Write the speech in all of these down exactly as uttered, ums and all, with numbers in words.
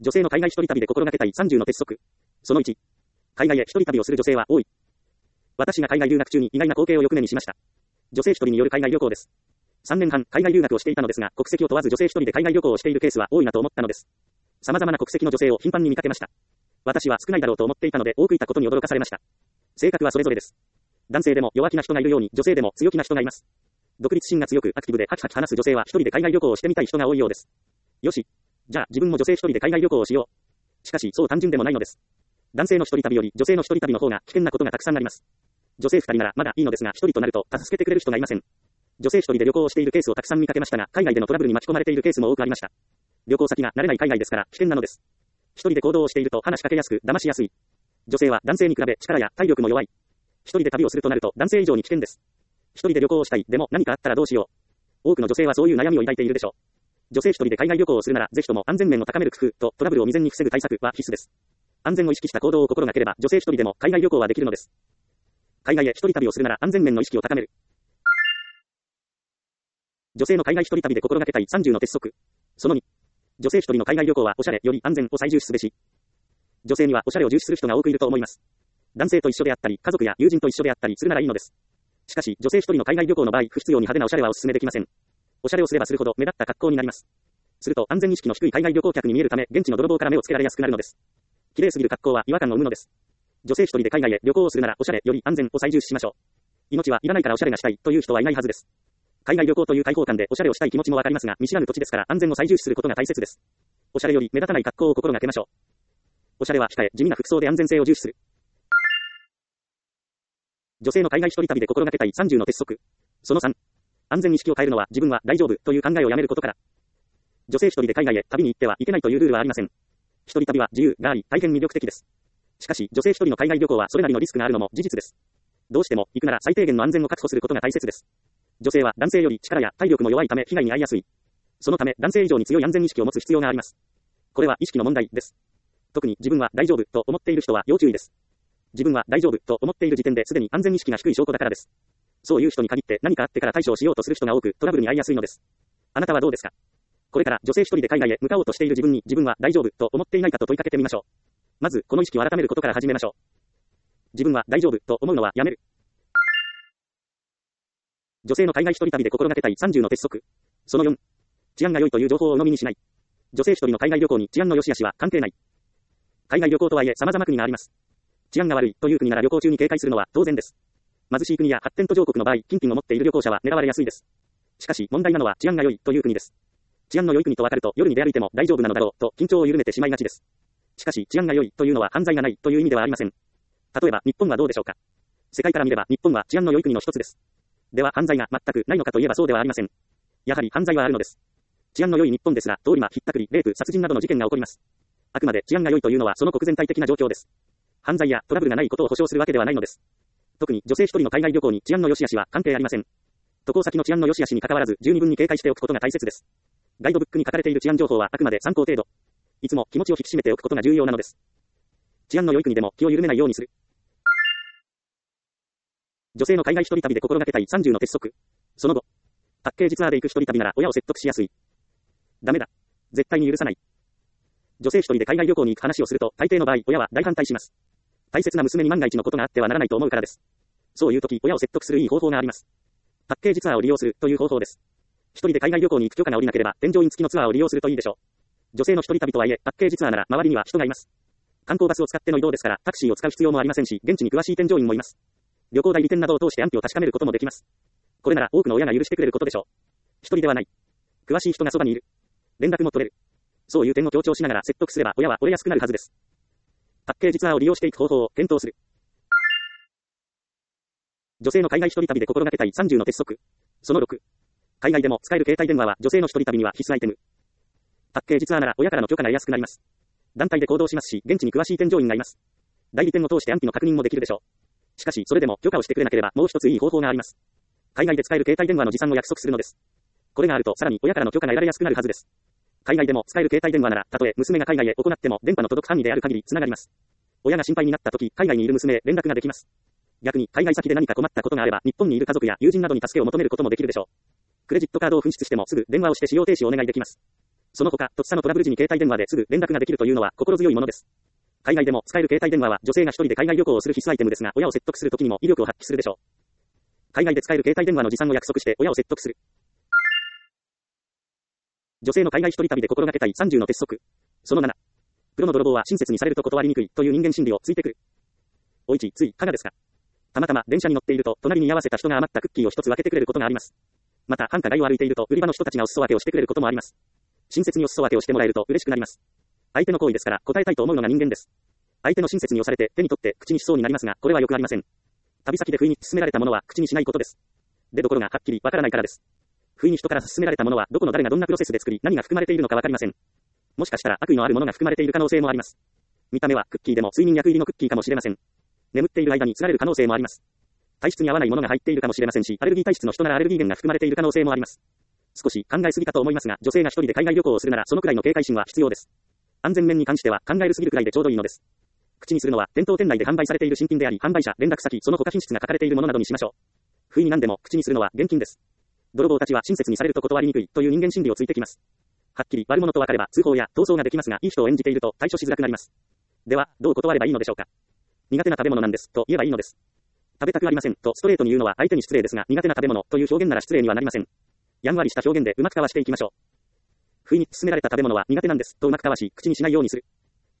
女性の海外一人旅で心がけたいさんじゅうの鉄則。そのいち。海外へ一人旅をする女性は多い。私が海外留学中に意外な光景を翌年にしました。女性一人による海外旅行です。さんねんはん、海外留学をしていたのですが、国籍を問わず女性一人で海外旅行をしているケースは多いなと思ったのです。様々な国籍の女性を頻繁に見かけました。私は少ないだろうと思っていたので、多くいたことに驚かされました。性格はそれぞれです。男性でも弱気な人がいるように、女性でも強気な人がいます。独立心が強くアクティブでハキハキ話す女性は一人で海外旅行をしてみたい人が多いようです。よし。じゃあ自分も女性一人で海外旅行をしよう。しかしそう単純でもないのです。男性の一人旅より女性の一人旅の方が危険なことがたくさんあります。女性二人ならまだいいのですが、一人となると助けてくれる人がいません。女性一人で旅行をしているケースをたくさん見かけましたが、海外でのトラブルに巻き込まれているケースも多くありました。旅行先が慣れない海外ですから危険なのです。一人で行動をしていると話しかけやすく騙しやすい。女性は男性に比べ力や体力も弱い。一人で旅をするとなると男性以上に危険です。一人で旅行をしたい。でも何かあったらどうしよう。多くの女性はそういう悩みを抱いているでしょう。女性一人で海外旅行をするならぜひとも安全面を高める工夫とトラブルを未然に防ぐ対策は必須です。安全を意識した行動を心がければ女性一人でも海外旅行はできるのです。海外へ一人旅をするなら安全面の意識を高める。女性の海外一人旅で心がけたいさんじゅうの鉄則。そのに。女性一人の海外旅行はおしゃれより安全を最重視すべし。女性にはおしゃれを重視する人が多くいると思います。男性と一緒であったり、家族や友人と一緒であったりするならいいのです。しかし、女性一人の海外旅行の場合、不必要に派手なおしゃれはお勧めできません。おしゃれをすればするほど目立った格好になります。すると安全意識の低い海外旅行客に見えるため、現地の泥棒から目をつけられやすくなるのです。綺麗すぎる格好は違和感を生むのです。女性一人で海外へ旅行をするならおしゃれより安全を最重視しましょう。命はいらないからおしゃれがしたいという人はいないはずです。海外旅行という開放感でおしゃれをしたい気持ちもわかりますが、見知らぬ土地ですから安全を最重視することが大切です。おしゃれより目立たない格好を心がけましょう。おしゃれは控え、地味な服装で安全性を重視する。女性の海外一人旅で心がけたいさんじゅうの鉄則。そのさん。安全意識を変えるのは自分は大丈夫という考えをやめることから。女性一人で海外へ旅に行ってはいけないというルールはありません。一人旅は自由があり、大変魅力的です。しかし、女性一人の海外旅行はそれなりのリスクがあるのも事実です。どうしても行くなら最低限の安全を確保することが大切です。女性は男性より力や体力も弱いため被害に遭いやすい。そのため男性以上に強い安全意識を持つ必要があります。これは意識の問題です。特に自分は大丈夫と思っている人は要注意です。自分は大丈夫と思っている時点ですでに安全意識が低い証拠だからです。そういう人に限って何かあってから対処をしようとする人が多くトラブルに遭いやすいのです。あなたはどうですか？これから女性一人で海外へ向かおうとしている自分に自分は大丈夫と思っていないかと問いかけてみましょう。まずこの意識を改めることから始めましょう。自分は大丈夫と思うのはやめる。女性の海外一人旅で心がけたいさんじゅうの鉄則。そのよん。治安が良いという情報を鵜呑みにしない。女性一人の海外旅行に治安の良し悪しは関係ない。海外旅行とはいえ様々国があります。治安が悪いという国なら旅行中に警戒するのは当然です。貧しい国や発展途上国の場合、金品を持っている旅行者は狙われやすいです。しかし問題なのは治安が良いという国です。治安の良い国と分かると夜に出歩いても大丈夫なのだろうと緊張を緩めてしまいがちです。しかし治安が良いというのは犯罪がないという意味ではありません。例えば日本はどうでしょうか。世界から見れば日本は治安の良い国の一つです。では犯罪が全くないのかといえばそうではありません。やはり犯罪はあるのです。治安の良い日本ですら通り魔、ひったくり、レイプ、殺人などの事件が起こります。あくまで治安が良いというのはその国全体的な状況です。犯罪やトラブルがないことを保証するわけではないのです。特に女性一人の海外旅行に治安の良し悪しは関係ありません。渡航先の治安の良し悪しに関わらず十二分に警戒しておくことが大切です。ガイドブックに書かれている治安情報はあくまで参考程度。いつも気持ちを引き締めておくことが重要なのです。治安の良い国でも気を緩めないようにする。女性の海外一人旅で心がけたいさんじゅうの鉄則。その後、パッケージツアーで行く一人旅なら親を説得しやすい。ダメだ。絶対に許さない。女性一人で海外旅行に行く話をすると、大抵の場合、親は大反対します。大切な娘に万が一のことがあってはならないと思うからです。そういう時、親を説得するいい方法があります。パッケージツアーを利用するという方法です。一人で海外旅行に行く許可が下りなければ、添乗員付きのツアーを利用するといいでしょう。女性の一人旅とはいえ、パッケージツアーなら周りには人がいます。観光バスを使っての移動ですから、タクシーを使う必要もありませんし、現地に詳しい添乗員もいます。旅行代理店などを通して安否を確かめることもできます。これなら多くの親が許してくれることでしょう。一人ではない。詳しい人がそばにいる。連絡も取れる。そういう点を強調しながら説得すれば親は折れやすくなるはずです。パッケージツアーを利用していく方法を検討する。女性の海外一人旅で心がけたいさんじゅうの鉄則。そのろく。海外でも使える携帯電話は女性の一人旅には必須アイテム。パッケージツアーなら親からの許可が得やすくなります。団体で行動しますし、現地に詳しい添乗員がいます。代理店を通して安否の確認もできるでしょう。しかし、それでも許可をしてくれなければもう一ついい方法があります。海外で使える携帯電話の持参を約束するのです。これがあるとさらに親からの許可が得られやすくなるはずです。海外でも使える携帯電話なら、たとえ娘が海外へ行っても電波の届く範囲である限りつながります。親が心配になった時、海外にいる娘へ連絡ができます。逆に海外先で何か困ったことがあれば、日本にいる家族や友人などに助けを求めることもできるでしょう。クレジットカードを紛失してもすぐ電話をして使用停止をお願いできます。 その他、とっさのトラブル時に携帯電話ですぐ連絡ができるというのは心強いものです。海外でも使える携帯電話は女性が一人で海外旅行をする必須アイテムですが、親を説得するときにも威力を発揮するでしょう。海外で使える携帯電話の持参を約束して親を説得する。女性の海外一人旅で心がけたいさんじゅうの鉄則。そのなな。プロの泥棒は親切にされると断りにくいという人間心理をついてくる。おいち、つい、かがですか。たまたま電車に乗っていると、隣に居合わせた人が余ったクッキーを一つ分けてくれることがあります。また、繁華街を歩いていると、売り場の人たちがお裾分けをしてくれることもあります。親切にお裾分けをしてもらえると嬉しくなります。相手の行為ですから、答えたいと思うのが人間です。相手の親切に押されて、手に取って口にしそうになりますが、これはよくありません。旅先で不意に勧められたものは口にしないことです。でどころがはっきりわからないからです。不意に人から勧められたものは、どこの誰がどんなプロセスで作り、何が含まれているのかわかりません。もしかしたら悪意のあるものが含まれている可能性もあります。見た目はクッキーでも睡眠薬入りのクッキーかもしれません。眠っている間に継がれる可能性もあります。体質に合わないものが入っているかもしれませんし、アレルギー体質の人ならアレルギー源が含まれている可能性もあります。少し考えすぎかと思いますが、女性が一人で海外旅行をするならそのくらいの警戒心は必要です。安全面に関しては考えるすぎるくらいでちょうどいいのです。口にするのは店頭店内で販売されている新品であり、販売者、連絡先、その他品質が書かれているものなどにしましょう。不意に何でも口にするのは厳禁です。泥棒たちは親切にされると断りにくいという人間心理をついてきます。はっきり悪者と分かれば通報や逃走ができますが、いい人を演じていると対処しづらくなります。では、どう断ればいいのでしょうか。苦手な食べ物なんですと言えばいいのです。食べたくありませんとストレートに言うのは相手に失礼ですが、苦手な食べ物という表現なら失礼にはなりません。やんわりした表現でうまくかわしていきましょう。不意に勧められた食べ物は苦手なんですとうまくかわし、口にしないようにする。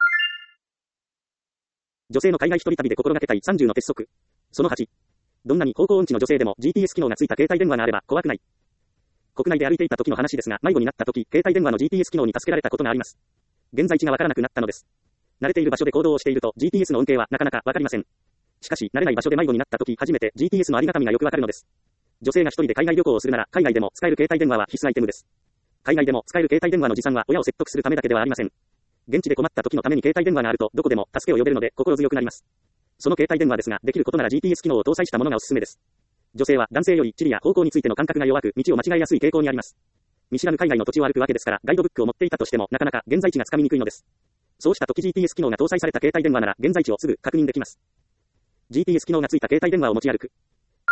女性の海外一人旅で心がけたいさんじゅうの鉄則。そのはち。どんなに方向音痴の女性でも ジーピーエス 機能がついた携帯電話があれば怖くない。国内で歩いていた時の話ですが、迷子になった時、携帯電話の ジーピーエス 機能に助けられたことがあります。現在地がわからなくなったのです。慣れている場所で行動をしていると ジーピーエス の恩恵はなかなかわかりません。しかし、慣れない場所で迷子になった時、初めて ジーピーエス のありがたみがよくわかるのです。女性が一人で海外旅行をするなら、海外でも使える携帯電話は必須アイテムです。海外でも使える携帯電話の持参は親を説得するためだけではありません。現地で困った時のために携帯電話があると、どこでも助けを呼べるので心強くなります。その携帯電話ですが、できることなら ジーピーエス 機能を搭載したものがおすすめです。女性は男性より地理や方向についての感覚が弱く、道を間違いやすい傾向にあります。見知らぬ海外の土地を歩くわけですから、ガイドブックを持っていたとしても、なかなか現在地がつかみにくいのです。そうした時 ジーピーエス 機能が搭載された携帯電話なら、現在地をすぐ確認できます。ジーピーエス 機能がついた携帯電話を持ち歩く。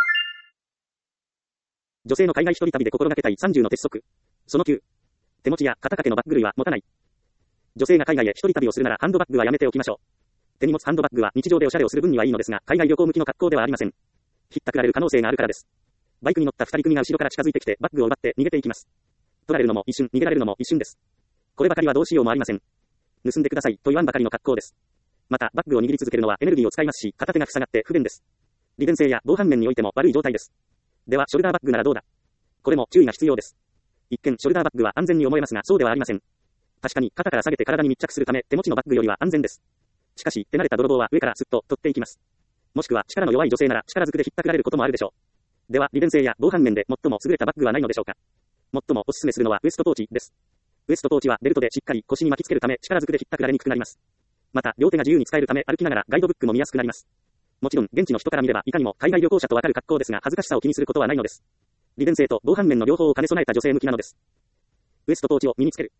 女性の海外一人旅で心がけたいさんじゅうの鉄則。そのきゅう。手持ちや肩掛けのバッグ類は持たない。女性が海外へ一人旅をするならハンドバッグはやめておきましょう。手に持つハンドバッグは日常でおしゃれをする分にはいいのですが、海外旅行向きの格好ではありません。ひったくられる可能性があるからです。バイクに乗った二人組が後ろから近づいてきてバッグを奪って逃げていきます。取られるのも一瞬、逃げられるのも一瞬です。こればかりはどうしようもありません。盗んでくださいと言わんばかりの格好です。また、バッグを握り続けるのはエネルギーを使いますし、片手が塞がって不便です。利便性や防犯面においても悪い状態です。では、ショルダーバッグならどうだ。これも注意が必要です。一見、ショルダーバッグは安全に思えますが、そうではありません。確かに、肩から下げて体に密着するため、手持ちのバッグよりは安全です。しかし、手慣れた泥棒は上からすっと取っていきます。もしくは、力の弱い女性なら力ずくでひったくられることもあるでしょう。では、利便性や防犯面で最も優れたバッグはないのでしょうか。最もお勧めするのはウエストポーチです。ウエストポーチはベルトでしっかり腰に巻きつけるため力ずくでひったくられにくくなります。また、両手が自由に使えるため歩きながらガイドブックも見やすくなります。もちろん、現地の人から見ればいかにも海外旅行者とわかる格好ですが、恥ずかしさを気にすることはないのです。利便性と防犯面の両方を兼ね備えた女性向きなのです。ウエストポーチを身につける。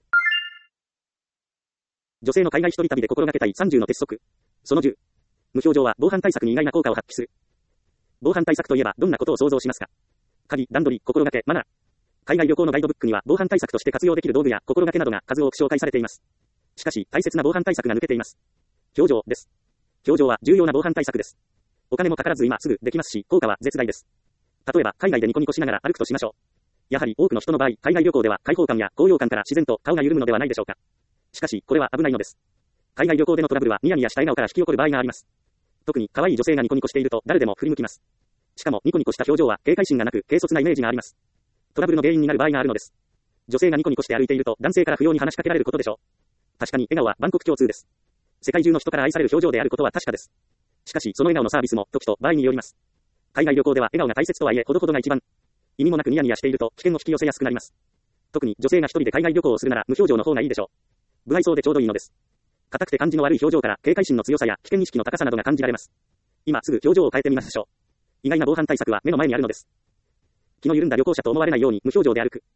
女性の海外一人旅で心がけたいさんじゅうの鉄則。そのじゅう。無表情は防犯対策に意外な効果を発揮する。防犯対策といえばどんなことを想像しますか。鍵、段取り、心がけ、マナー。海外旅行のガイドブックには防犯対策として活用できる道具や心がけなどが数多く紹介されています。しかし、大切な防犯対策が抜けています。表情です。表情は重要な防犯対策です。お金もかからず今すぐできますし、効果は絶大です。例えば、海外でニコニコしながら歩くとしましょう。やはり多くの人の場合、海外旅行では開放感や高揚感から自然と顔が緩むのではないでしょうか。しかし、これは危ないのです。海外旅行でのトラブルはニヤニヤした笑顔から引き起こる場合があります。特に可愛い女性がニコニコしていると誰でも振り向きます。しかもニコニコした表情は警戒心がなく軽率なイメージがあります。トラブルの原因になる場合があるのです。女性がニコニコして歩いていると男性から不要に話しかけられることでしょう。確かに笑顔は万国共通です。世界中の人から愛される表情であることは確かです。しかしその笑顔のサービスも時と場合によります。海外旅行では笑顔が大切とはいえほどほどが一番。意味もなくニヤニヤしていると危険を引き寄せやすくなります。特に女性が一人で海外旅行をするなら無表情の方がいいでしょう。不愛想でちょうどいいのです。硬くて感じの悪い表情から警戒心の強さや危険意識の高さなどが感じられます。今すぐ表情を変えてみましょう。意外な防犯対策は目の前にあるのです。気の緩んだ旅行者と思われないように無表情で歩く。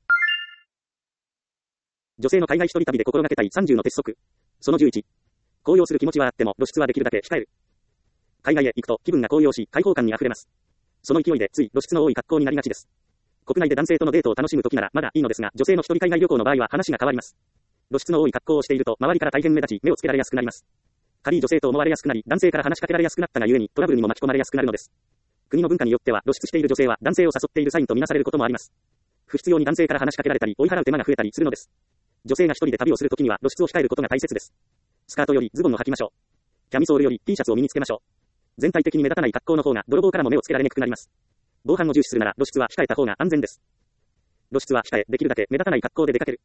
女性の海外一人旅で心がけたいさんじゅうの鉄則。そのじゅういち。高揚する気持ちはあっても露出はできるだけ控える。海外へ行くと気分が高揚し開放感に溢れます。その勢いでつい露出の多い格好になりがちです。 国内で男性とのデートを楽しむときならまだいいのですが、女性の一人海外旅行の場合は話が変わります。露出の多い格好をしていると、周りから大変目立ち、目をつけられやすくなります。仮女性と思われやすくなり、男性から話しかけられやすくなったがゆえに、トラブルにも巻き込まれやすくなるのです。国の文化によっては、露出している女性は男性を誘っているサインとみなされることもあります。不必要に男性から話しかけられたり、追い払う手間が増えたりするのです。女性が一人で旅をするときには露出を控えることが大切です。スカートよりズボンを履きましょう。キャミソールより T シャツを身につけましょう。全体的に目立たない格好の方が泥棒からも目をつけられにくくなります。防犯を重視するなら露出は控えた方が安全です。露出は控え、できるだけ目立たない格好で出かける。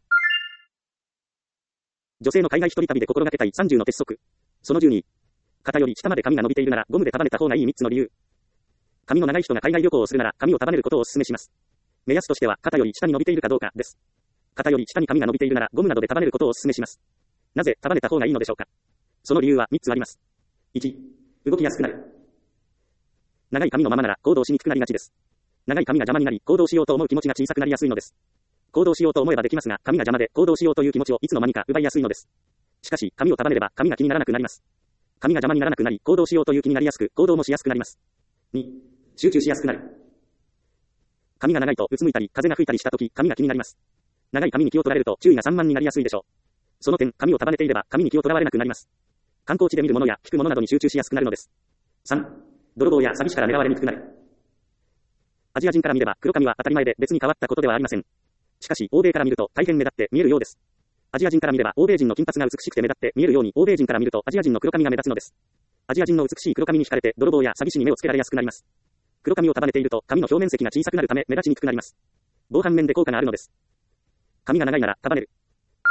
女性の海外一人旅で心がけたいさんじゅうの鉄則。そのじゅうに。肩より下まで髪が伸びているならゴムで束ねた方がいいみっつの理由。髪の長い人が海外旅行をするなら髪を束ねることをお勧めします。目安としては肩より下に伸びているかどうかです。肩より下に髪が伸びているならゴムなどで束ねることをお勧めします。なぜ束ねた方がいいのでしょうか。その理由はみっつあります。いち. 動きやすくなる。長い髪のままなら行動しにくくなりがちです。長い髪が邪魔になり行動しようと思う気持ちが小さくなりやすいのです。行動しようと思えばできますが、髪が邪魔で行動しようという気持ちをいつの間にか奪いやすいのです。しかし、髪を束ねれば髪が気にならなくなります。髪が邪魔にならなくなり、行動しようという気になりやすく、行動もしやすくなります。に. 集中しやすくなる。髪が長いとうつむいたり、風が吹いたりしたとき、髪が気になります。長い髪に気を取られると注意が散漫になりやすいでしょう。その点、髪を束ねていれば髪に気を取られなくなります。観光地で見るものや聞くものなどに集中しやすくなるのです。さん. 泥棒や詐欺師から狙われにくくなる。アジア人から見れば黒髪は当たり前で別に変わったことではありません。しかし、欧米から見ると大変目立って見えるようです。アジア人から見れば欧米人の金髪が美しくて目立って見えるように、欧米人から見るとアジア人の黒髪が目立つのです。アジア人の美しい黒髪に惹かれて泥棒や詐欺師に目をつけられやすくなります。黒髪を束ねていると髪の表面積が小さくなるため目立ちにくくなります。防犯面で効果があるのです。髪が長いなら束ねる。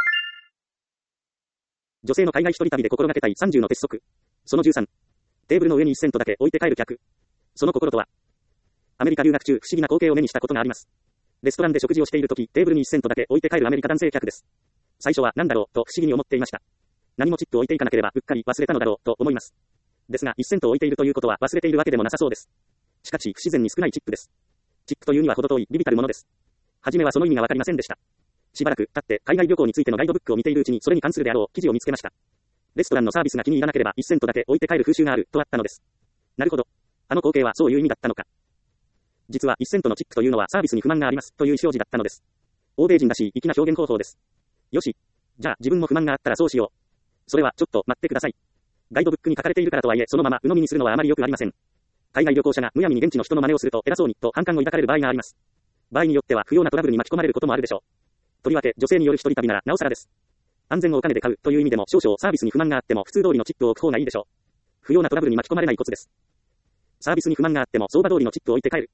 女性の海外一人旅で心がけたいさんじゅうの鉄則。そのじゅうさん。テーブルの上にいちセントだけ置いて帰る客。その心とは。アメリカ留学中不思議な光景を目にしたことがあります。レストランで食事をしているとき、テーブルにいちセントだけ置いて帰るアメリカ男性客です。最初は何だろうと不思議に思っていました。何もチップを置いていかなければうっかり忘れたのだろうと思います。ですがいちセント置いているということは忘れているわけでもなさそうです。しかし不自然に少ないチップです。チップというには程遠いビビたるものです。はじめはその意味がわかりませんでした。しばらく経って海外旅行についてのガイドブックを見ているうちにそれに関するであろう記事を見つけました。レストランのサービスが気に入らなければいちセントだけ置いて帰る風習があるとあったのです。なるほど。あの光景はそういう意味だったのか。実はいちセントのチップというのはサービスに不満がありますという意思表示だったのです。欧米人らしい粋な表現方法です。よし。じゃあ自分も不満があったらそうしよう。それはちょっと待ってください。ガイドブックに書かれているからとはいえそのまま鵜呑みにするのはあまり良くありません。海外旅行者がむやみに現地の人の真似をすると偉そうにと反感を抱かれる場合があります。場合によっては不要なトラブルに巻き込まれることもあるでしょう。とりわけ女性による一人旅ならなおさらです。安全をお金で買うという意味でも少々サービスに不満があっても普通通りのチップを置く方がいいでしょう。不要なトラブルに巻き込まれないコツです。サービスに不満があっても相場通りのチップを置いて帰る。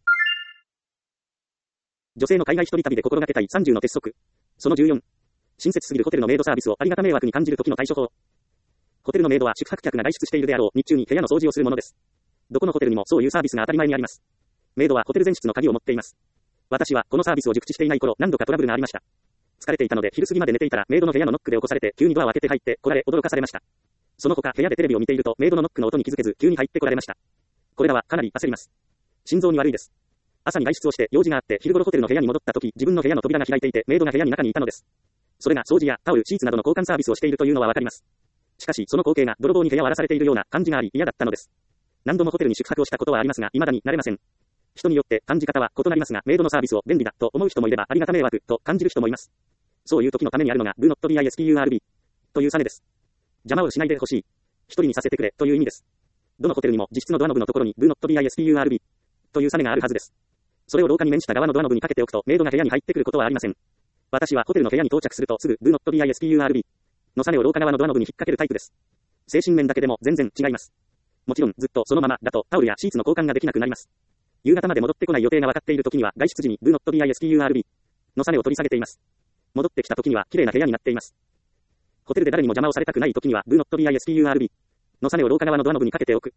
女性の海外一人旅で心がけたいさんじゅうの鉄則。そのじゅうよん。親切すぎるホテルのメイドサービスをありがた迷惑に感じる時の対処法。ホテルのメイドは宿泊客が外出しているであろう日中に部屋の掃除をするものです。どこのホテルにもそういうサービスが当たり前にあります。メイドはホテル全室の鍵を持っています。私はこのサービスを熟知していない頃何度かトラブルがありました。疲れていたので昼過ぎまで寝ていたらメイドの部屋のノックで起こされて急にドアを開けて入って来られ驚かされました。その他部屋でテレビを見ているとメイドのノックの音に気づけず急に入って来られました。これらはかなり焦ります。心臓に悪いです。朝に外出をして用事があって昼頃ホテルの部屋に戻った時自分の部屋の扉が開いていてメイドが部屋に中にいたのです。それが掃除やタオル、シーツなどの交換サービスをしているというのはわかります。しかしその光景が泥棒に部屋を荒らされているような感じがあり嫌だったのです。何度もホテルに宿泊をしたことはありますが未だに慣れません。人によって感じ方は異なりますがメイドのサービスを便利だと思う人もいればありがた迷惑と感じる人もいます。そういう時のためにあるのが Do not be disturb というサネです。邪魔をしないでほしい。一人にさせてくれという意味です。どのホテルにも実質のドアノブのところに Do not be disturb というサネがあるはずです。それを廊下に面した側のドアノブにかけておくとメイドが部屋に入ってくることはありません。私はホテルの部屋に到着するとすぐ Do not be disturb のサネを廊下側のドアノブに引っ掛けるタイプです。精神面だけでも全然違います。もちろんずっとそのままだとタオルやシーツの交換ができなくなります。夕方まで戻ってこない予定が分かっている時には外出時に Do not be disturb のサネを取り下げています。戻ってきた時には綺麗な部屋になっています。ホテルで誰にも邪魔をされたくない時には Do not be disturb のサネを廊下側のドアノブにかけておく。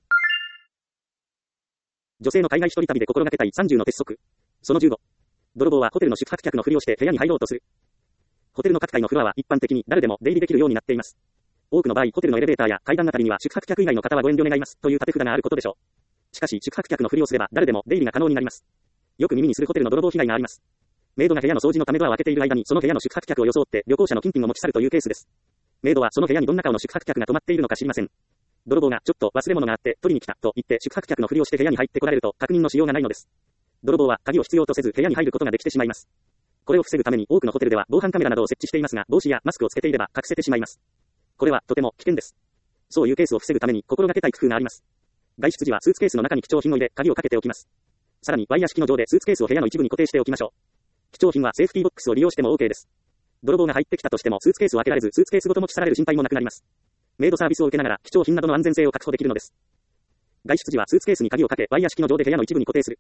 女性の海外一人旅で心がけたいさんじゅうの鉄則。そのじゅうご。泥棒はホテルの宿泊客のふりをして部屋に入ろうとする。ホテルの各階のフロアは一般的に誰でも出入りできるようになっています。多くの場合、ホテルのエレベーターや階段あたりには宿泊客以外の方はご遠慮願いますという立て札があることでしょう。しかし、宿泊客のふりをすれば誰でも出入りが可能になります。よく耳にするホテルの泥棒被害があります。メイドが部屋の掃除のためドアを開けている間にその部屋の宿泊客を装って旅行者の金品を持ち去るというケースです。メイドはその部屋にどんな顔の宿泊客が泊まっているのか知りません。泥棒がちょっと忘れ物があって取りに来たと言って宿泊客のふりをして部屋に入ってこられると確認のしようがないのです。 泥棒は鍵を必要とせず部屋に入ることができてしまいます。これを防ぐために多くのホテルでは防犯カメラなどを設置していますが、帽子やマスクをつけていれば隠せてしまいます。これはとても危険です。そういうケースを防ぐために心がけたい工夫があります。外出時はスーツケースの中に貴重品を入れ、鍵をかけておきます。さらにワイヤー式の錠でスーツケースを部屋の一部に固定しておきましょう。貴重品はセーフティーボックスを利用しても OK です。泥棒が入ってきたとしてもスーツケースを開けられず、スーツケースごと持ち去られる心配もなくなります。メイドサービスを受けながら貴重品などの安全性を確保できるのです。外出時はスーツケースに鍵をかけ、ワイヤー式の錠で部屋の一部に固定する。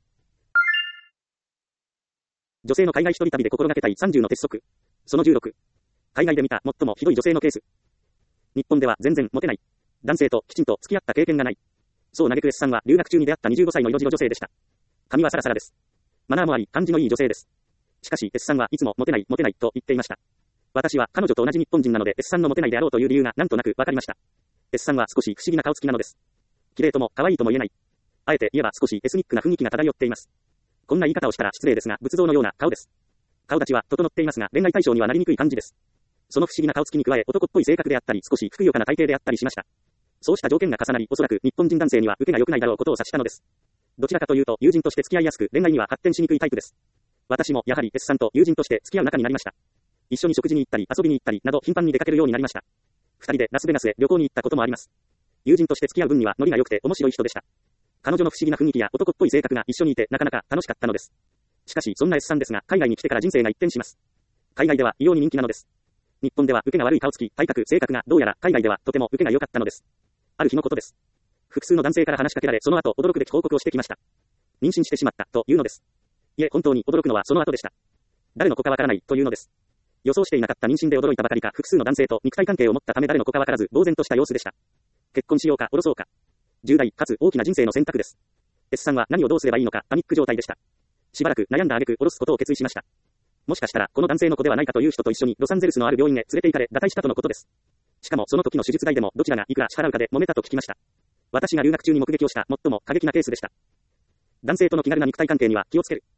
女性の海外一人旅で心がけたいさんじゅうの鉄則。そのじゅうろく。海外で見た最もひどい女性のケース。日本では全然モテない。男性ときちんと付き合った経験がない。そう嘆く S さんは留学中に出会ったにじゅうごさいの色白女性でした。髪はサラサラです。マナーもあり、感じのいい女性です。しかし S さんはいつもモテない、モテないと言っていました。私は彼女と同じ日本人なので S さんのモテないであろうという理由がなんとなくわかりました。S さんは少し不思議な顔つきなのです。綺麗とも可愛いとも言えない。あえて言えば少しエスニックな雰囲気が漂っています。こんな言い方をしたら失礼ですが、仏像のような顔です。顔立ちは整っていますが、恋愛対象にはなりにくい感じです。その不思議な顔つきに加え、男っぽい性格であったり、少しふくよかな体型であったりしました。そうした条件が重なり、おそらく日本人男性には受けが良くないだろうことを察したのです。どちらかというと、友人として付き合いやすく、恋愛には発展しにくいタイプです。私もやはり S さんと友人として付き合う仲になりました。一緒に食事に行ったり、遊びに行ったりなど頻繁に出かけるようになりました。二人でラスベガスへ旅行に行ったこともあります。友人として付き合う分にはノリが良くて面白い人でした。彼女の不思議な雰囲気や男っぽい性格が一緒にいてなかなか楽しかったのです。しかしそんな S さんですが、海外に来てから人生が一転します。海外では異様に人気なのです。日本では受けが悪い顔つき、体格、性格がどうやら海外ではとても受けが良かったのです。ある日のことです。複数の男性から話しかけられ、その後驚くべき報告をしてきました。妊娠してしまったというのです。いえ、本当に驚くのはその後でした。誰の子かわからないというのです。予想していなかった妊娠で驚いたばかりか、複数の男性と肉体関係を持ったため誰の子かわからず呆然とした様子でした。結婚しようか下ろそうか。重大かつ大きな人生の選択です。S さんは何をどうすればいいのかパニック状態でした。しばらく悩んだ挙句下ろすことを決意しました。もしかしたらこの男性の子ではないかという人と一緒にロサンゼルスのある病院へ連れて行かれ堕胎したとのことです。しかもその時の手術代でもどちらがいくら支払うかで揉めたと聞きました。私が留学中に目撃をした最も過激なケースでした。男性との気軽な肉体関係には気をつける。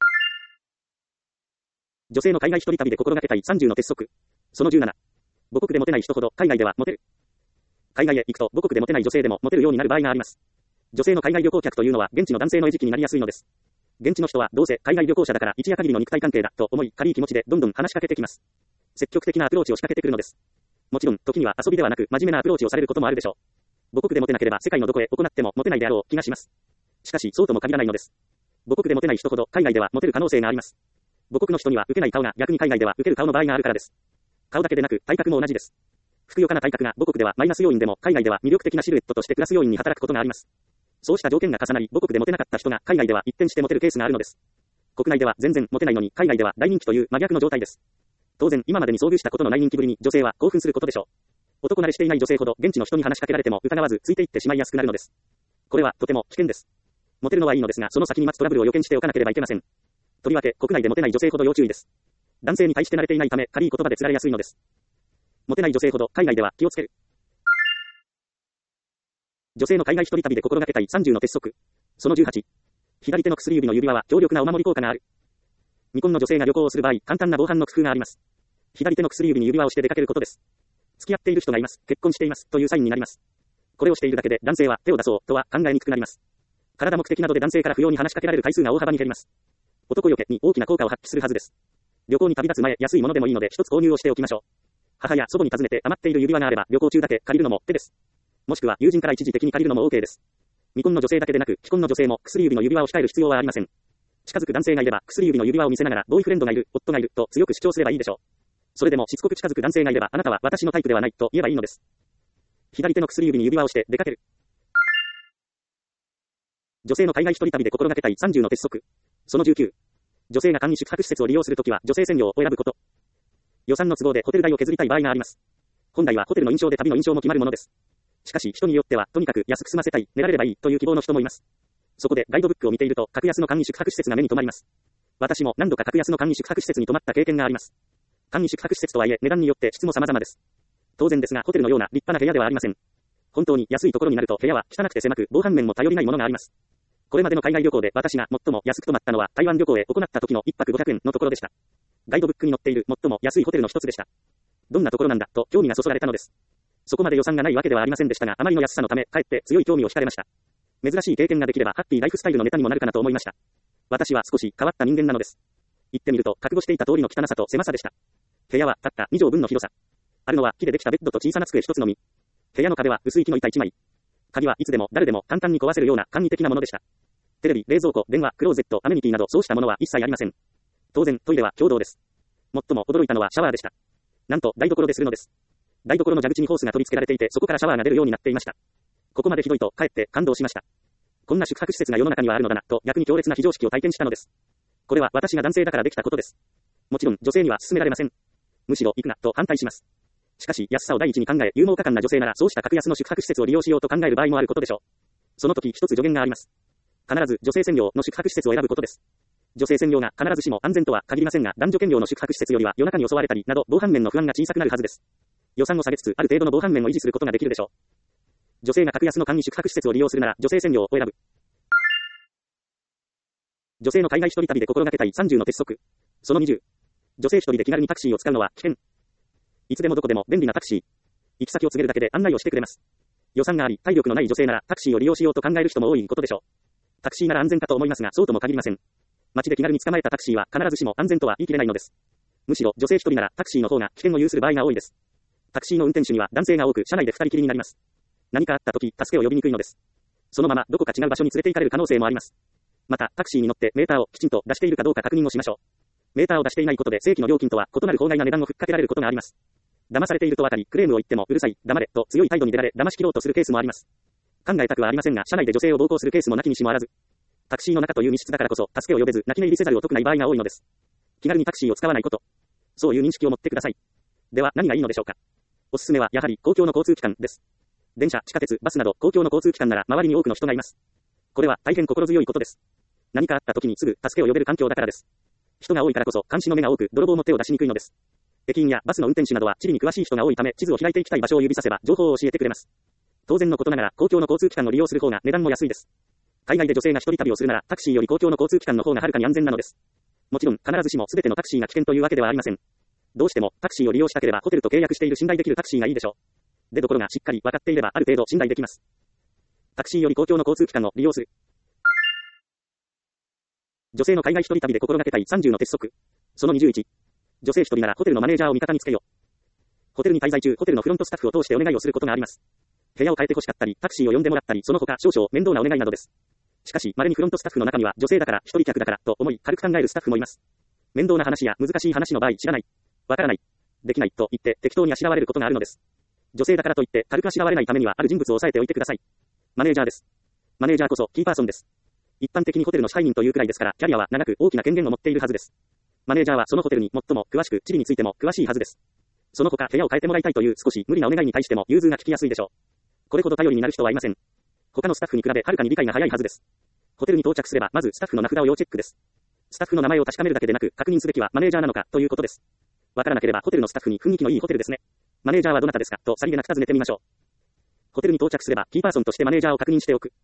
女性の海外一人旅で心がけたいさんじゅうの鉄則。そのじゅうなな。母国でモテない人ほど海外ではモテる。海外へ行くと母国でモテない女性でもモテるようになる場合があります。女性の海外旅行客というのは現地の男性の餌食になりやすいのです。現地の人はどうせ海外旅行者だから一夜限りの肉体関係だと思い軽い気持ちでどんどん話しかけてきます。積極的なアプローチを仕掛けてくるのです。もちろん時には遊びではなく真面目なアプローチをされることもあるでしょう。母国でモテなければ世界のどこへ行ってもモテないであろう気がします。しかしそうとも限らないのです。母国でモテない人ほど海外ではモテる可能性があります。母国の人には受けない顔が逆に海外では受ける顔の場合があるからです。顔だけでなく体格も同じです。ふくよかな体格が母国ではマイナス要因でも海外では魅力的なシルエットとしてプラス要因に働くことがあります。そうした条件が重なり母国でモテなかった人が海外では一転してモテるケースがあるのです。国内では全然モテないのに海外では大人気という真逆の状態です。当然今までに遭遇したことのない人気ぶりに女性は興奮することでしょう。男慣れしていない女性ほど現地の人に話しかけられても疑わずついていってしまいやすくなるのです。これはとても危険です。モテるのはいいのですがその先に待つトラブルを予見しておかなければいけません。とりわけ国内でモテない女性ほど要注意です。男性に対して慣れていないため軽い言葉で釣られやすいのです。モテない女性ほど海外では気をつける。女性の海外一人旅で心がけたいさんじゅうの鉄則。そのじゅうはち。左手の薬指の指輪は強力なお守り効果がある。未婚の女性が旅行をする場合、簡単な防犯の工夫があります。左手の薬指に指輪をして出かけることです。付き合っている人がいます、結婚していますというサインになります。これをしているだけで男性は手を出そうとは考えにくくなります。体目的などで男性から不要に話しかけられる回数が大幅に減ります。男よけに大きな効果を発揮するはずです。旅行に旅立つ前、安いものでもいいので一つ購入をしておきましょう。母や祖母に尋ねて余っている指輪があれば旅行中だけ借りるのも手です。もしくは友人から一時的に借りるのも OK です。未婚の女性だけでなく既婚の女性も薬指の指輪を控える必要はありません。近づく男性がいれば薬指の指輪を見せながらボーイフレンドがいる、夫がいると強く主張すればいいでしょう。それでもしつこく近づく男性がいればあなたは私のタイプではないと言えばいいのです。左手の薬指に指輪をして出かける。女性の海外一人旅で心がけたいさんじゅうの鉄則。そのじゅうきゅう。女性が簡易宿泊施設を利用するときは女性専用を選ぶこと。予算の都合でホテル代を削りたい場合があります。本来はホテルの印象で旅の印象も決まるものです。しかし人によってはとにかく安く済ませたい、寝られればいいという希望の人もいます。そこでガイドブックを見ていると格安の簡易宿泊施設が目に留まります。私も何度か格安の簡易宿泊施設に泊まった経験があります。簡易宿泊施設とはいえ値段によって質も様々です。当然ですがホテルのような立派な部屋ではありません。本当に安いところになると部屋は汚くて狭く防犯面も頼りないものがあります。これまでの海外旅行で私が最も安く泊まったのは台湾旅行へ行った時のいっぱくごひゃくえんのところでした。ガイドブックに載っている最も安いホテルの一つでした。どんなところなんだと興味がそそられたのです。そこまで予算がないわけではありませんでしたが、あまりの安さのためかえって強い興味を惹かれました。珍しい経験ができればハッピーライフスタイルのネタにもなるかなと思いました。 私は少し変わった人間なのです。行ってみると、覚悟していた通りの汚さと狭さでした。部屋はたったに畳分の広さ。あるのは木でできたベッドと小さな机一つのみ。部屋の壁は薄い木の板一枚。鍵はいつでも誰でも簡単に壊せるような簡易的なものでした。テレビ、冷蔵庫、電話、クローゼット、アメニティなどそうしたものは一切ありません。当然、トイレは共同です。最も驚いたのはシャワーでした。なんと台所でするのです。台所の蛇口にホースが取り付けられていて、そこからシャワーが出るようになっていました。ここまでひどいと、かえって感動しました。こんな宿泊施設が世の中にはあるのだな、と逆に強烈な非常識を体験したのです。これは私が男性だからできたことです。もちろん女性には勧められません。むしろ行くな、と反対します。しかし安さを第一に考え、勇猛果敢な女性ならそうした格安の宿泊施設を利用しようと考える場合もあることでしょう。その時一つ助言があります。必ず女性専用の宿泊施設を選ぶことです。女性専用が必ずしも安全とは限りませんが、男女兼用の宿泊施設よりは夜中に襲われたりなど防犯面の不安が小さくなるはずです。予算を下げつつある程度の防犯面を維持することができるでしょう。女性が格安の簡易宿泊施設を利用するなら女性専用を選ぶ。女性の海外一人旅で心がけたいさんじゅうの鉄則。そのにじゅう。女性一人で気軽にタクシーを使うのは危険。いつでもどこでも便利なタクシー。行き先を告げるだけで案内をしてくれます。予算があり、体力のない女性ならタクシーを利用しようと考える人も多いことでしょう。タクシーなら安全かと思いますが、そうとも限りません。街で気軽に捕まえたタクシーは必ずしも安全とは言い切れないのです。むしろ女性一人ならタクシーの方が危険を有する場合が多いです。タクシーの運転手には男性が多く、車内で二人きりになります。何かあった時、助けを呼びにくいのです。そのままどこか違う場所に連れて行かれる可能性もあります。また、タクシーに乗ってメーターをきちんと出しているかどうか確認をしましょう。メーターを出していないことで正規の料金とは異なる法外な値段をふっかけられることがあります。騙されていると分かり、クレームを言ってもうるさい、黙れと強い態度に出られ、騙し切ろうとするケースもあります。考えたくはありませんが、車内で女性を暴行するケースもなきにしもあらず。タクシーの中という密室だからこそ、助けを呼べず、泣き寝入りせざるを得ない場合が多いのです。気軽にタクシーを使わないこと。そういう認識を持ってください。では、何がいいのでしょうか。おすすめは、やはり、公共の交通機関です。電車、地下鉄、バスなど、公共の交通機関なら、周りに多くの人がいます。これは、大変心強いことです。何かあった時にすぐ、助けを呼べる環境だからです。人が多いからこそ、監視の目が多く、泥棒も手を出しにくいのです。駅員やバスの運転手などは、地理に詳しい人が多いため、地図を開いていきたい場所を指させば、情報を教えてくれます。当然のことながら、公共の交通機関を利用する方が値段も安いです。海外で女性が一人旅をするなら、タクシーより公共の交通機関の方がはるかに安全なのです。もちろん、必ずしも全てのタクシーが危険というわけではありません。どうしても、タクシーを利用したければ、ホテルと契約している信頼できるタクシーがいいでしょう。でどころがしっかり分かっていれば、ある程度信頼できます。タクシーより公共の交通機関を利用する。女性の海外一人旅で心がけたいさんじゅうの鉄則。そのにじゅういち。女性一人ならホテルのマネージャーを味方につけよ。ホテルに滞在中、ホテルのフロントスタッフを通してお願いをすることがあります。部屋を変えて欲しかったり、タクシーを呼んでもらったり、その他少々面倒なお願いなどです。しかし、稀にフロントスタッフの中には女性だから、一人客だから、と思い、軽く考えるスタッフもいます。面倒な話や難しい話の場合、知らない、わからない、できない、と言って適当にあしらわれることがあるのです。女性だからといって軽くあしらわれないためには、ある人物を押さえておいてください。マネージャーです。マネージャーこそ、キーパーソンです。一般的にホテルの支配人というくらいですから、キャリアは長く大きな権限を持っているはずです。マネージャーはそのホテルに最も詳しく、地理についても詳しいはずです。その他、部屋を変えてもらいたいという少し無理なお願いに対しても、融通が利きやすいでしょう。これほど頼りになる人はいません。他のスタッフに比べ、はるかに理解が早いはずです。ホテルに到着すれば、まずスタッフの名札を要チェックです。スタッフの名前を確かめるだけでなく、確認すべきはマネージャーなのかということです。わからなければホテルのスタッフに雰囲気のいいホテルですね。マネージャーはどなたですかとさりげなく尋ねてみましょう。ホテルに到着すれば、キーパーソンとしてマネージャーを確認しておく。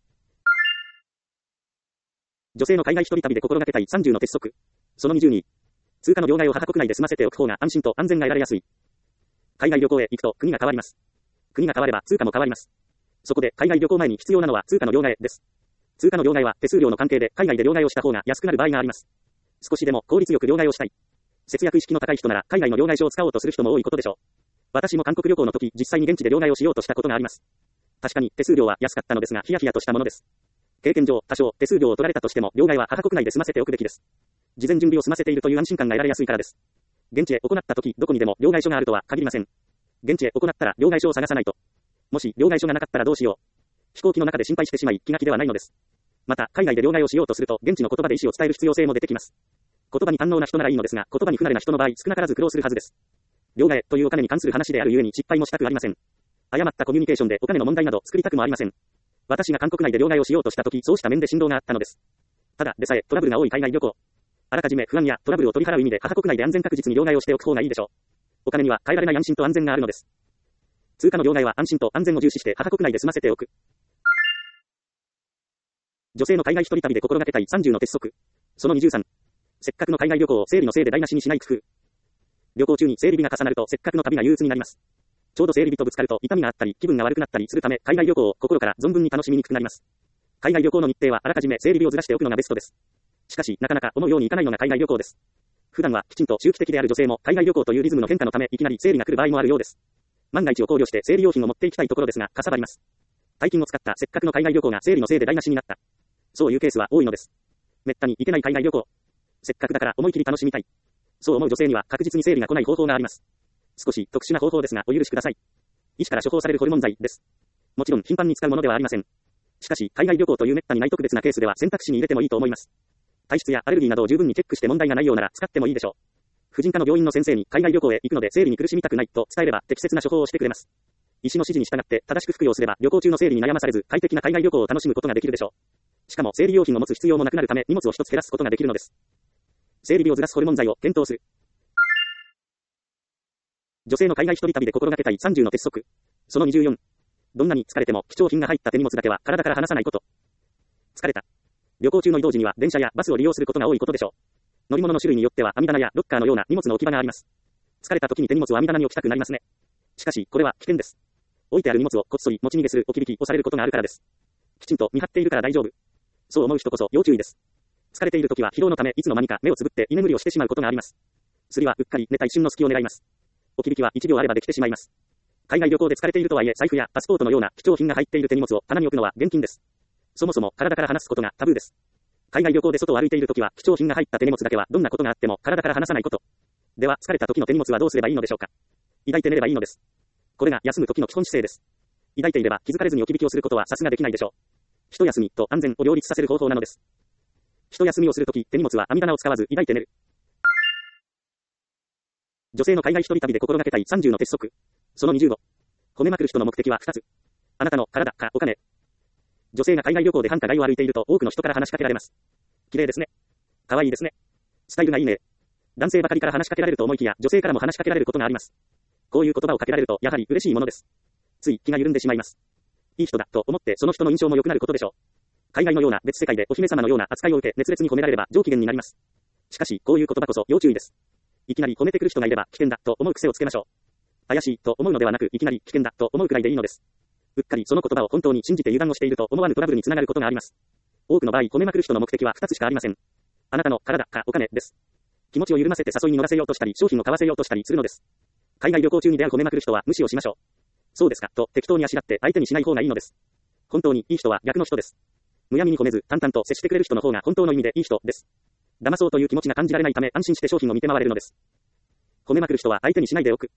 女性の海外一人旅で心がけたいさんじゅうの鉄則。そのにじゅうに。通貨の両替を母国内で済ませておく方が安心と安全が得られやすい。海外旅行へ行くと国が変わります。国が変われば通貨も変わります。そこで海外旅行前に必要なのは通貨の両替です。通貨の両替は手数料の関係で海外で両替をした方が安くなる場合があります。少しでも効率よく両替をしたい。節約意識の高い人なら海外の両替所を使おうとする人も多いことでしょう。私も韓国旅行の時、実際に現地で両替をしようとしたことがあります。確かに手数料は安かったのですが、ヒヤヒヤとしたものです。経験上、多少手数料を取られたとしても、両替は母国内で済ませておくべきです。事前準備を済ませているという安心感が得られやすいからです。現地へ行った時、どこにでも両替所があるとは限りません。現地へ行ったら両替所を探さないと。もし両替所がなかったらどうしよう。飛行機の中で心配してしまい気が気ではないのです。また、海外で両替をしようとすると、現地の言葉で意思を伝える必要性も出てきます。言葉に堪能な人ならいいのですが、言葉に不慣れな人の場合、少なからず苦労するはずです。両替というお金に関する話であるゆえに失敗もしたくありません。誤ったコミュニケーションでお金の問題など作りたくもありません。私が韓国内で両替をしようとしたとき、そうした面で振動があったのです。ただでさえトラブルが多い海外旅行。あらかじめ不安やトラブルを取り払う意味で母国内で安全確実に両替をしておく方がいいでしょう。お金には変えられない安心と安全があるのです。通貨の両替は安心と安全を重視して母国内で済ませておく。女性の海外一人旅で心がけたいさんじゅうの鉄則。そのにじゅうさん。せっかくの海外旅行を生理のせいで台無しにしない工夫。旅行中に生理日が重なるとせっかくの旅が憂鬱になります。ちょうど生理日とぶつかると痛みがあったり気分が悪くなったりするため、海外旅行を心から存分に楽しみにくくなります。海外旅行の日程はあらかじめ生理日をずらしておくのがベストです。 しかし、なかなか思うようにいかないのが海外旅行です。普段はきちんと周期的である女性も海外旅行というリズムの変化のためいきなり生理が来る場合もあるようです。万が一を考慮して生理用品を持っていきたいところですが、かさばります。大金を使ったせっかくの海外旅行が生理のせいで台無しになった。そういうケースは多いのです。めったに行けない海外旅行。せっかくだから思い切り楽しみたい。そう思う女性には確実に生理が来ない方法があります。少し特殊な方法ですがお許しください。医師から処方されるホルモン剤です。もちろん頻繁に使うものではありません。しかし、海外旅行というめったにない特別なケースでは選択肢に入れてもいいと思います。体質やアレルギーなどを十分にチェックして問題がないようなら使ってもいいでしょう。婦人科の病院の先生に海外旅行へ行くので生理に苦しみたくないと伝えれば適切な処方をしてくれます。医師の指示に従って正しく服用すれば旅行中の生理に悩まされず快適な海外旅行を楽しむことができるでしょう。しかも生理用品を持つ必要もなくなるため荷物を一つ減らすことができるのです。生理日をずらすホルモン剤を検討する。女性の海外一人旅で心がけたいさんじゅうの鉄則。そのにじゅうよん。どんなに疲れても貴重品が入った手荷物だけは体から離さないこと。疲れた。旅行中の移動時には電車やバスを利用することが多いことでしょう。乗り物の種類によっては網棚やロッカーのような荷物の置き場があります。疲れた時に手荷物を網棚に置きたくなりますね。しかし、これは危険です。置いてある荷物をこっそり持ち逃げする置き引きをされることがあるからです。きちんと見張っているから大丈夫。そう思う人こそ要注意です。疲れている時は疲労のためいつの間にか目をつぶって居眠りをしてしまうことがあります。釣りはうっかり寝た一瞬の隙を狙います。置き引きはいちびょうあればできてしまいます。海外旅行で疲れているとはいえ財布やパスポートのような貴重品が入っている手荷物を棚に置くのは厳禁です。そもそも体から離すことがタブーです。海外旅行で外を歩いているときは貴重品が入った手荷物だけはどんなことがあっても体から離さないこと。では疲れた時の手荷物はどうすればいいのでしょうか。抱いて寝ればいいのです。これが休む時の基本姿勢です。抱いていれば気づかれずに置き引きをすることはさすができないでしょう。一休みと安全を両立させる方法なのです。一休みをするとき手荷物は網棚を使わず抱いて寝る。女性の海外一人旅で心がけたいさんじゅうの鉄則。そのにじゅうご。褒めまくる人の目的はふたつ。あなたの体かお金。女性が海外旅行で繁華街を歩いていると多くの人から話しかけられます。綺麗ですね。可愛いですね。スタイルがいいね。男性ばかりから話しかけられると思いきや女性からも話しかけられることがあります。こういう言葉をかけられるとやはり嬉しいものです。つい気が緩んでしまいます。いい人だと思ってその人の印象も良くなることでしょう。海外のような別世界でお姫様のような扱いを受け熱烈に褒められれば上機嫌になります。しかしこういう言葉こそ要注意です。いきなり褒めてくる人がいれば危険だと思う癖をつけましょう。怪しいと思うのではなくいきなり危険だと思うくらいでいいのです。うっかりその言葉を本当に信じて油断をしていると思わぬトラブルにつながることがあります。多くの場合褒めまくる人の目的はふたつしかありません。あなたの体かお金です。気持ちを緩ませて誘いに乗らせようとしたり商品を買わせようとしたりするのです。海外旅行中に出会う褒めまくる人は無視をしましょう。そうですかと適当にあしらって相手にしない方がいいのです。本当にいい人は逆の人です。むやみに褒めず淡々と接してくれる人の方が本当の意味でいい人です。騙そうという気持ちが感じられないため安心して商品を見て回れるのです。褒めまくる人は相手にしないでおく。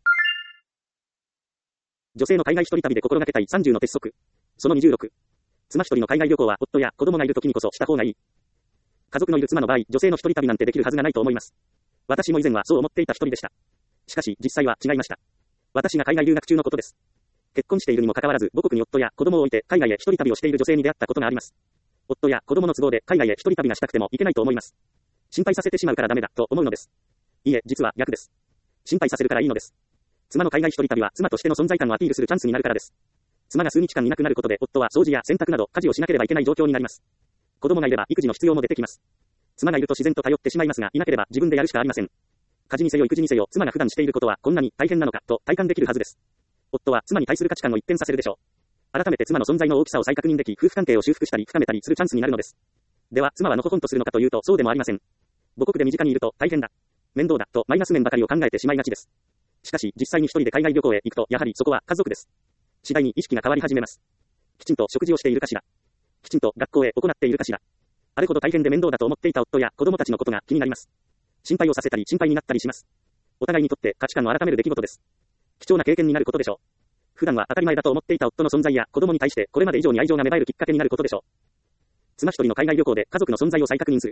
女性の海外一人旅で心がけたいさんじゅうの鉄則。そのにじゅうろく。妻一人の海外旅行は夫や子供がいる時にこそした方がいい。家族のいる妻の場合、女性の一人旅なんてできるはずがないと思います。私も以前はそう思っていた一人でした。しかし実際は違いました。私が海外留学中のことです。結婚しているにもかかわらず母国に夫や子供を置いて海外へ一人旅をしている女性に出会ったことがあります。夫や子供の都合で海外へ一人旅がしたくても行けないと思います。心配させてしまうからダメだと思うのです。いいえ、実は逆です。心配させるからいいのです。妻の海外一人旅は妻としての存在感をアピールするチャンスになるからです。妻が数日間いなくなることで夫は掃除や洗濯など家事をしなければいけない状況になります。子供がいれば育児の必要も出てきます。妻がいると自然と頼ってしまいますが、いなければ自分でやるしかありません。家事にせよ育児にせよ妻が普段していることはこんなに大変なのかと体感できるはずです。夫は妻に対する価値観を一変させるでしょう。改めて妻の存在の大きさを再確認でき、夫婦関係を修復したり深めたりするチャンスになるのです。では妻はのほほんとするのかというとそうでもありません。母国で身近にいると大変だ、面倒だとマイナス面ばかりを考えてしまいがちです。しかし実際に一人で海外旅行へ行くとやはりそこは家族です。次第に意識が変わり始めます。きちんと食事をしているかしら。きちんと学校へ行っているかしら。あれほど大変で面倒だと思っていた夫や子供たちのことが気になります。心配をさせたり心配になったりします。お互いにとって価値観を改める出来事です。貴重な経験になることでしょう。普段は当たり前だと思っていた夫の存在や子供に対してこれまで以上に愛情が芽生えるきっかけになることでしょう。妻一人の海外旅行で家族の存在を再確認する。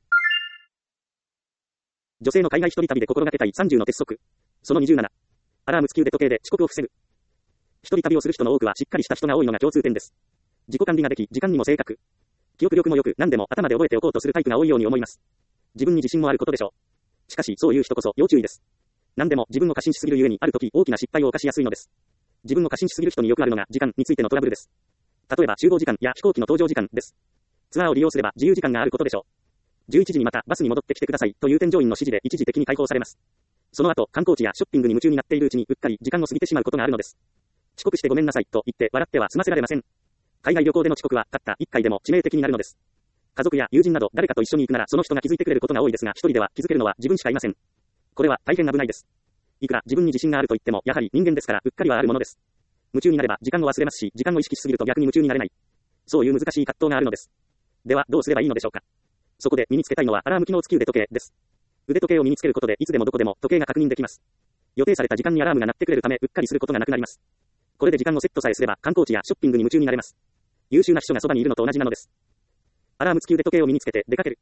女性の海外一人旅で心がけたいさんじゅうの鉄則。そのにじゅうなな。アラーム付き腕時計で遅刻を防ぐ。一人旅をする人の多くはしっかりした人が多いのが共通点です。自己管理ができ、時間にも正確。記憶力も良く、何でも頭で覚えておこうとするタイプが多いように思います。自分に自信もあることでしょう。しかしそういう人こそ要注意です。何でも自分を過信しすぎるゆえにある時大きな失敗を犯しやすいのです。自分を過信しすぎる人によくあるのが時間についてのトラブルです。例えば集合時間や飛行機の搭乗時間です。ツアーを利用すれば自由時間があることでしょう。じゅういちじにまたバスに戻ってきてくださいという添乗員の指示で一時的に解放されます。その後観光地やショッピングに夢中になっているうちにうっかり時間を過ぎてしまうことがあるのです。遅刻してごめんなさいと言って笑っては済ませられません。海外旅行での遅刻はたったいっかいでも致命的になるのです。 家族や友人など誰かと一緒に行くならその人が気づいてくれることが多いですが、一人では気づけるのは自分しかいません。これは大変危ないです。いくら自分に自信があると言っても、やはり人間ですからうっかりはあるものです。夢中になれば時間を忘れますし、時間を意識しすぎると逆に夢中になれない。そういう難しい葛藤があるのです。では、どうすればいいのでしょうか。そこで身につけたいのはアラーム機能付き腕時計です。腕時計を身につけることでいつでもどこでも時計が確認できます。予定された時間にアラームが鳴ってくれるためうっかりすることがなくなります。これで時間をセットさえすれば観光地やショッピングに夢中になれます。優秀な秘書がそばにいるのと同じなのです。アラーム付き腕時計を身につけて出かける。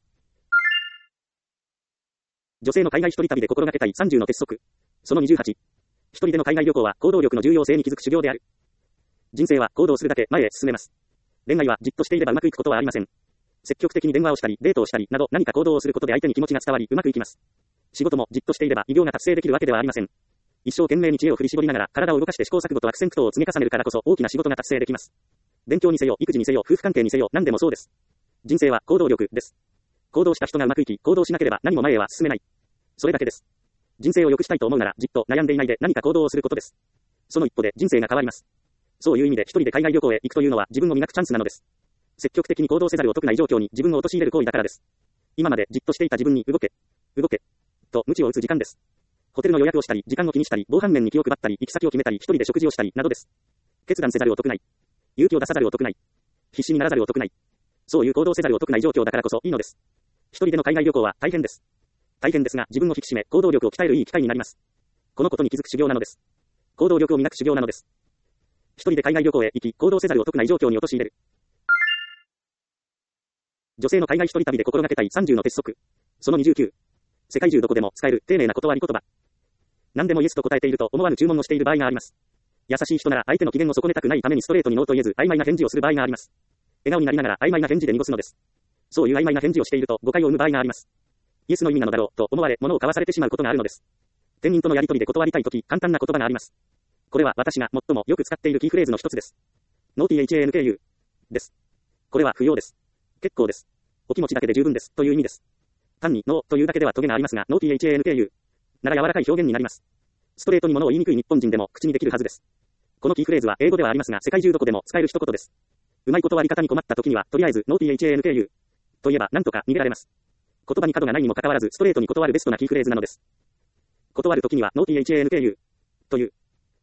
女性の海外一人旅で心がけたいさんじゅうの鉄則。そのにじゅうはち。一人での海外旅行は行動力の重要性に気づく修行である。人生は行動するだけ前へ進めます。恋愛はじっとしていればうまくいくことはありません。積極的に電話をしたり、デートをしたりなど何か行動をすることで相手に気持ちが伝わりうまくいきます。仕事もじっとしていれば偉業が達成できるわけではありません。一生懸命に知恵を振り絞りながら体を動かして試行錯誤と悪戦苦闘を積み重ねるからこそ大きな仕事が達成できます。勉強にせよ、育児にせよ、夫婦関係にせよ、何でもそうです。人生は行動力です。行動した人がうまくいき、行動しなければ何も前へは進めない。それだけです。人生を良くしたいと思うならじっと悩んでいないで何か行動をすることです。その一歩で人生が変わります。そういう意味で一人で海外旅行へ行くというのは自分を磨くチャンスなのです。積極的に行動せざるを得ない状況に自分を陥れる行為だからです。今までじっとしていた自分に動け、動け、と鞭を打つ時間です。ホテルの予約をしたり、時間を気にしたり、防犯面に気を配ったり、行き先を決めたり、一人で食事をしたり、などです。決断せざるを得ない。勇気を出さざるを得ない。必死にならざるを得ない。そういう行動せざるを得ない状況だからこそいいのです。一人での海外旅行は大変です。大変ですが自分を引き締め、行動力を鍛えるいい機会になります。このことに気づく修行なのです。行動力を磨く修行なのです。一人で海外旅行へ行き、行動せざるを得ない状況に陥れる。女性の海外一人旅で心がけたいさんじゅうの鉄則。そのにじゅうきゅう。世界中どこでも使える丁寧な断り言葉。何でもイエスと答えていると思わぬ注文をしている場合があります。優しい人なら相手の機嫌を損ねたくないためにストレートにノーと言えず曖昧な返事をする場合があります。笑顔になりながら曖昧な返事で濁すのです。そういう曖昧な返事をしていると誤解を生む場合があります。イエスの意味なのだろうと思われ物を買わされてしまうことがあるのです。店員とのやり取りで断りたいとき簡単な言葉があります。これは私が最もよく使っているキーフレーズの一つです。ノー ティーエイチエーエヌケーユー です。これは不要です。結構です。お気持ちだけで十分ですという意味です。単にノーというだけではトゲがありますが、ノー ティーエイチエーエヌケーユー なら柔らかい表現になります。ストレートに物を言いにくい日本人でも口にできるはずです。このキーフレーズは英語ではありますが、世界中どこでも使える一言です。うまい断り方に困った時には、とりあえずノー ティーエイチエーエヌケーユー と言えば何とか逃げられます。言葉に角がないにもかかわらず、ストレートに断るベストなキーフレーズなのです。断る時にはノー ティーエイチエーエヌケーユー という。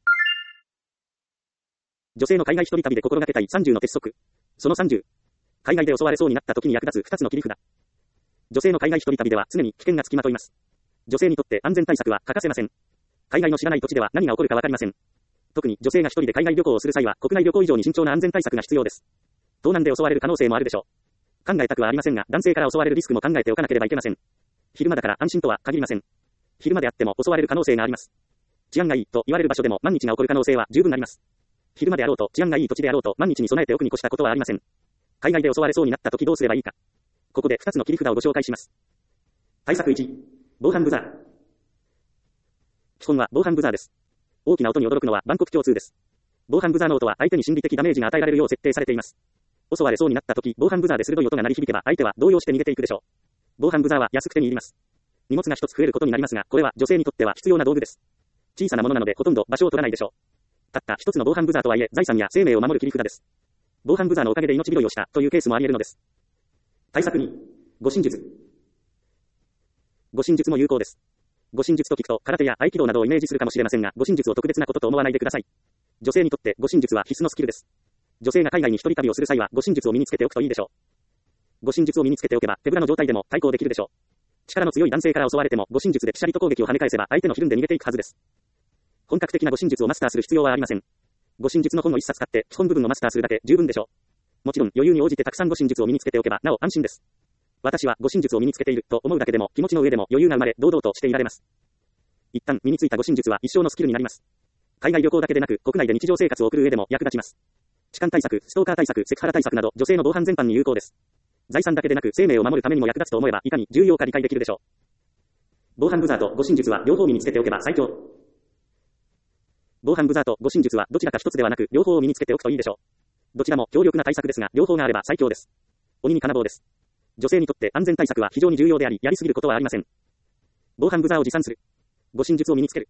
女性の海外一人旅で心がけたいさんじゅうの鉄則。そのさんじゅう。海外で襲われそうになった時に役立つふたつの切り札。女性の海外一人旅では常に危険がつきまといます。女性にとって安全対策は欠かせません。海外の知らない土地では何が起こるかわかりません。特に女性が一人で海外旅行をする際は国内旅行以上に慎重な安全対策が必要です。盗難で襲われる可能性もあるでしょう。考えたくはありませんが、男性から襲われるリスクも考えておかなければいけません。昼間だから安心とは限りません。昼間であっても襲われる可能性があります。治安がいいと言われる場所でも万日が起こる可能性は十分あります。昼間であろうと治安がいい土地であろうと万日に備えておくに越したことはありません。海外で襲われそうになった時どうすればいいか。ここでふたつの切り札をご紹介します。対策いち、防犯ブザー。基本は防犯ブザーです。大きな音に驚くのは万国共通です。防犯ブザーの音は相手に心理的ダメージが与えられるよう設定されています。襲われそうになった時、防犯ブザーで鋭い音が鳴り響けば相手は動揺して逃げていくでしょう。防犯ブザーは安く手に入ります。荷物が一つ増えることになりますが、これは女性にとっては必要な道具です。小さなものなのでほとんど場所を取らないでしょう。たった一つの防犯ブザーとはいえ財産や生命を守る切り札です。防犯ブザーのおかげで命拾いをしたというケースもあり得るのです。対策に、護身術。護身術も有効です。護身術と聞くと空手や合気道などをイメージするかもしれませんが、護身術を特別なことと思わないでください。女性にとって護身術は必須のスキルです。女性が海外に一人旅をする際は護身術を身につけておくといいでしょう。護身術を身につけておけば手ぶらの状態でも対抗できるでしょう。力の強い男性から襲われても護身術でピシャリと攻撃を跳ね返せば相手のひるんで逃げていくはずです。本格的な護身術をマスターする必要はありません。護身術の本を一冊買って基本部分をマスターするだけ十分でしょう。もちろん余裕に応じてたくさん護身術を身につけておけばなお安心です。私は護身術を身につけていると思うだけでも気持ちの上でも余裕が生まれ堂々としていられます。一旦身についた護身術は一生のスキルになります。海外旅行だけでなく国内で日常生活を送る上でも役立ちます。痴漢対策、ストーカー対策、セクハラ対策など女性の防犯全般に有効です。財産だけでなく生命を守るためにも役立つと思えばいかに重要か理解できるでしょう。防犯ブザーと護身術は両方身につけておけば最強。防犯ブザーと護身術はどちらか一つではなく両方を身につけておくといいでしょう。どちらも強力な対策ですが両方があれば最強です。鬼に金棒です。女性にとって安全対策は非常に重要でありやりすぎることはありません。防犯ブザーを持参する。護身術を身につける。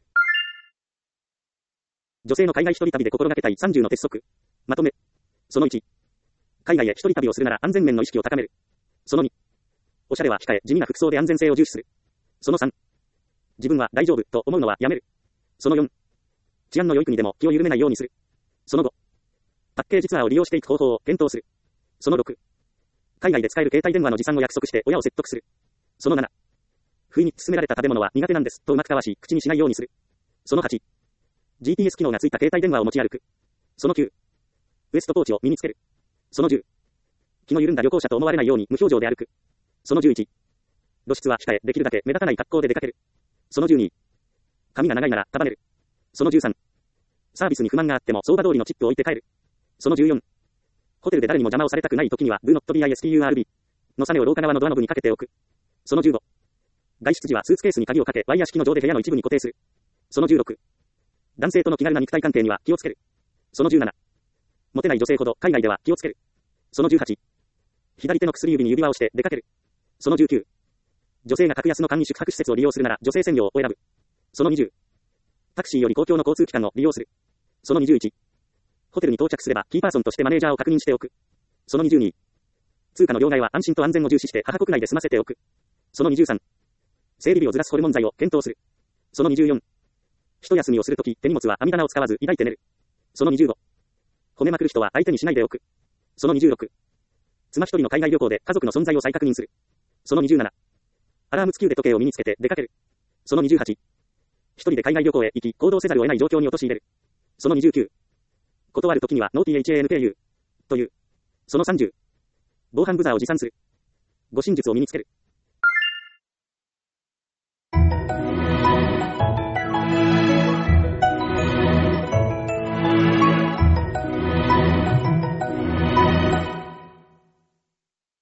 女性の海外一人旅で心がけたいさんじゅうの鉄則。まとめ。そのいち。海外へ一人旅をするなら安全面の意識を高める。 そのに、おしゃれは控え、地味な服装で安全性を重視する。そのさん、自分は大丈夫と思うのはやめる。そのよん、治安の良い国でも気を緩めないようにする。そのご、パッケージツアーを利用していく方法を検討する。そのろく、海外で使える携帯電話の持参を約束して親を説得する。そのなな、不意に勧められた食べ物は苦手なんですとうまくかわし、口にしないようにする。そのはち、ジーピーエス 機能がついた携帯電話を持ち歩く。そのきゅう、ウエストポーチを身につける。そのじゅう、気の緩んだ旅行者と思われないように無表情で歩く。そのじゅういち、露出は控え、できるだけ目立たない格好で出かける。そのじゅうに、髪が長いなら束ねる。そのじゅうさん、サービスに不満があっても相場通りのチップを置いて帰る。そのじゅうよん、ホテルで誰にも邪魔をされたくない時には Do not disturb のサメを廊下側のドアノブにかけておく。そのじゅうご、外出時はスーツケースに鍵をかけワイヤー式の錠で部屋の一部に固定する。そのじゅうろく、男性との気軽な肉体関係には気をつける。そのじゅうなな、モテない女性ほど海外では気をつける。そのじゅうはち、左手の薬指に指輪をして出かける。そのじゅうきゅう、女性が格安の簡易宿泊施設を利用するなら女性専用を選ぶ。そのにじゅう、タクシーより公共の交通機関を利用する。そのにじゅういち、ホテルに到着すればキーパーソンとしてマネージャーを確認しておく。そのにじゅうに、通貨の両替は安心と安全を重視して母国内で済ませておく。そのにじゅうさん、生理日をずらすホルモン剤を検討する。そのにじゅうよん、一休みをするとき手荷物は網棚を使わず抱いて寝る。そのにじゅうご、褒めまくる人は相手にしないでおく。そのにじゅうろく、妻一人の海外旅行で家族の存在を再確認する。そのにじゅうなな、アラーム付き腕時計を身につけて出かける。そのにじゅうはち、一人で海外旅行へ行き行動せざるを得ない状況に陥れる。そのにじゅうきゅう、断るときには ノーティーエイチエーエヌケーユー という。そのさんじゅう、防犯ブザーを持参する。護身術を身につける。